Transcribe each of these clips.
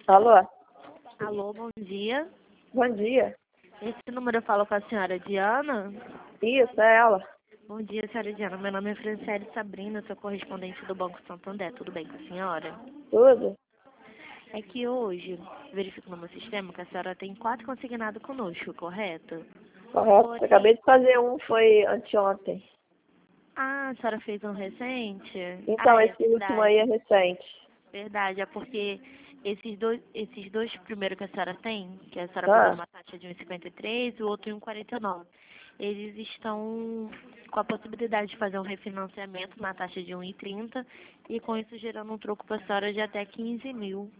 Alô? Alô, bom dia. Bom dia. Esse número eu falo com a senhora Diana? Isso, é ela. Bom dia, senhora Diana. Meu nome é Franciele Sabrina, sou correspondente do Banco Santander. Tudo bem com a senhora? Tudo? É que hoje, verifico no meu sistema que a senhora tem 4 consignados conosco, correto? Correto. Porém- Eu acabei de fazer um, foi anteontem. Ah, a senhora fez um recente? Então, Ah, é esse último aí verdade. é recente. Verdade, é porque esses dois primeiros que a senhora tem, que a senhora pagou Ah, numa taxa de 1,53 e o outro em 1,49, eles estão com a possibilidade de fazer um refinanciamento na taxa de 1,30 e com isso gerando um troco para a senhora de até 15 mil.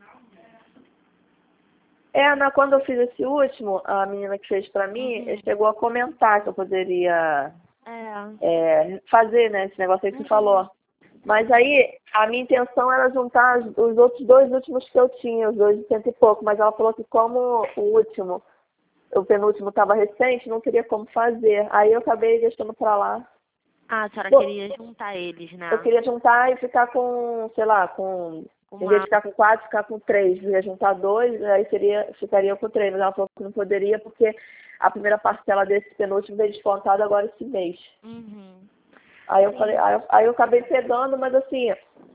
quando eu fiz esse último, a menina que fez pra mim, Uhum. chegou a comentar que eu poderia É. fazer, né, esse negócio aí que você Uhum. falou. Mas aí, a minha intenção era juntar os outros dois últimos que eu tinha, os dois de cento e pouco. Mas ela falou que como o penúltimo estava recente, não teria como fazer. Aí eu acabei deixando pra lá. Ah, a senhora Bom, queria juntar eles, eu né? queria juntar e ficar com, sei lá, em vez Uma... de ficar com 4, ficar com 3. Eu ia juntar 2, aí ficaria com 3. Mas ela falou que não poderia porque a primeira parcela desse penúltimo veio descontado agora esse mês. Uhum. Aí eu falei, Sim. aí eu acabei pegando, mas assim,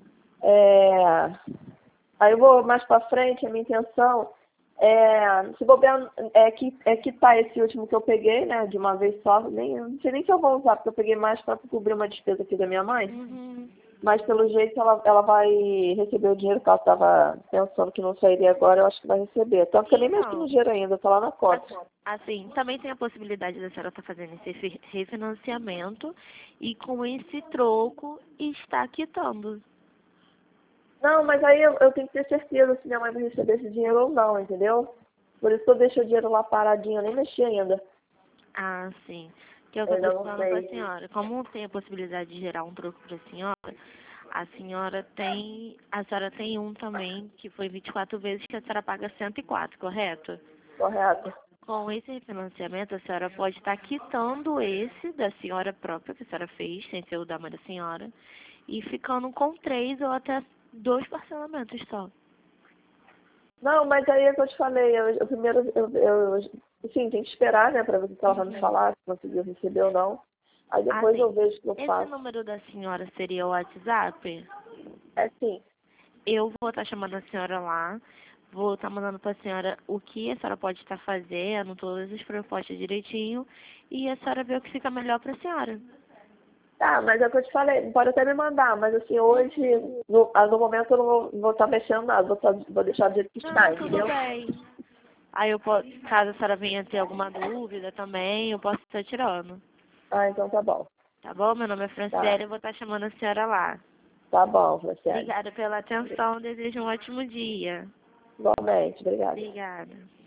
aí eu vou mais pra frente, a minha intenção se bobear, quitar esse último que eu peguei, né, de uma vez só, não sei nem se eu vou usar, porque eu peguei mais para cobrir uma despesa aqui da minha mãe. Uhum. Mas pelo jeito ela vai receber o dinheiro que ela estava pensando que não sairia agora, eu acho que vai receber. Tanto que eu nem mexi no Então, dinheiro ainda, tá lá na cota. assim, também tem a possibilidade da senhora estar fazendo esse refinanciamento e com esse troco está quitando. Não, mas aí eu tenho que ter certeza se minha mãe vai receber esse dinheiro ou não, entendeu? Por isso que eu deixo o dinheiro lá paradinho, eu nem mexi ainda. Ah, sim. Que é o que Eu eu ainda estou não falando para a sei. senhora. Como tem a possibilidade de gerar um troco para a senhora tem um também, que foi 24 vezes, que a senhora paga 104, correto? Correto. Com esse refinanciamento, a senhora pode estar quitando esse da senhora própria, que a senhora fez, sem ser o da mãe da senhora, e ficando com 3 ou até 2 parcelamentos só. Não, mas aí é que eu te falei, eu primeiro, sim, tem que esperar, né, pra ver o que ela vai me Uhum. falar, se conseguiu receber ou não. Aí Ah, depois sim. eu vejo o que eu Esse faço. número da senhora seria o WhatsApp? É sim. Eu vou estar chamando a senhora lá, vou estar mandando para a senhora o que a senhora pode estar fazendo, todas as propostas direitinho, e a senhora vê o que fica melhor para a senhora. Tá, mas é o que eu te falei, pode até me mandar, mas assim, hoje, no momento eu não vou estar mexendo nada, vou deixar do jeito que está, Não, tudo entendeu? bem. Aí eu posso, caso a senhora venha ter alguma dúvida também, eu posso estar tirando. Ah, então tá bom. Tá bom? Meu nome é Tá, Franciele, eu vou estar chamando a senhora lá. tá bom, Franciele. Obrigada pela atenção, desejo um ótimo dia. Igualmente, obrigada. Obrigada.